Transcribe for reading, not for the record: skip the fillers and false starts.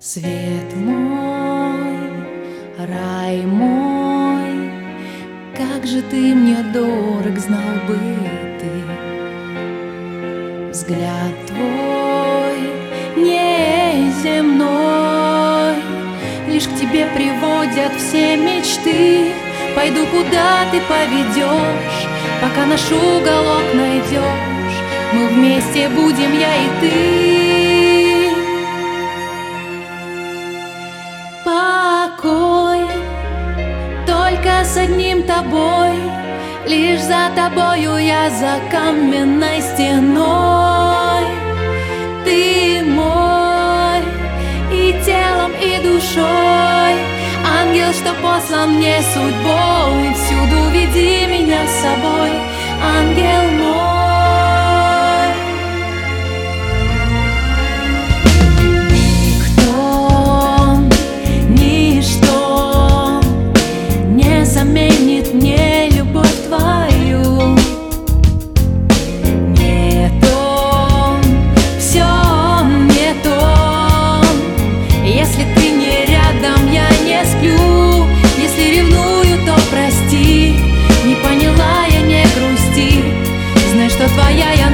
Свет мой, рай мой, как же ты мне дорог, знал бы ты. Взгляд твой неземной, лишь к тебе приводят все мечты. Пойду, куда ты поведешь, пока наш уголок найдешь. Мы вместе будем, я и ты. Покой только с одним тобой, лишь за тобою я за каменной стеной. Ты мой и телом, и душой, ангел, что послан мне судьбой. Всюду веди меня с собой, ангел мой. Заменит мне любовь твою. Не то, все не то. Если ты не рядом, я не сплю. Если ревную, то прости. Не поняла, я не грусти. Знай, что твоя я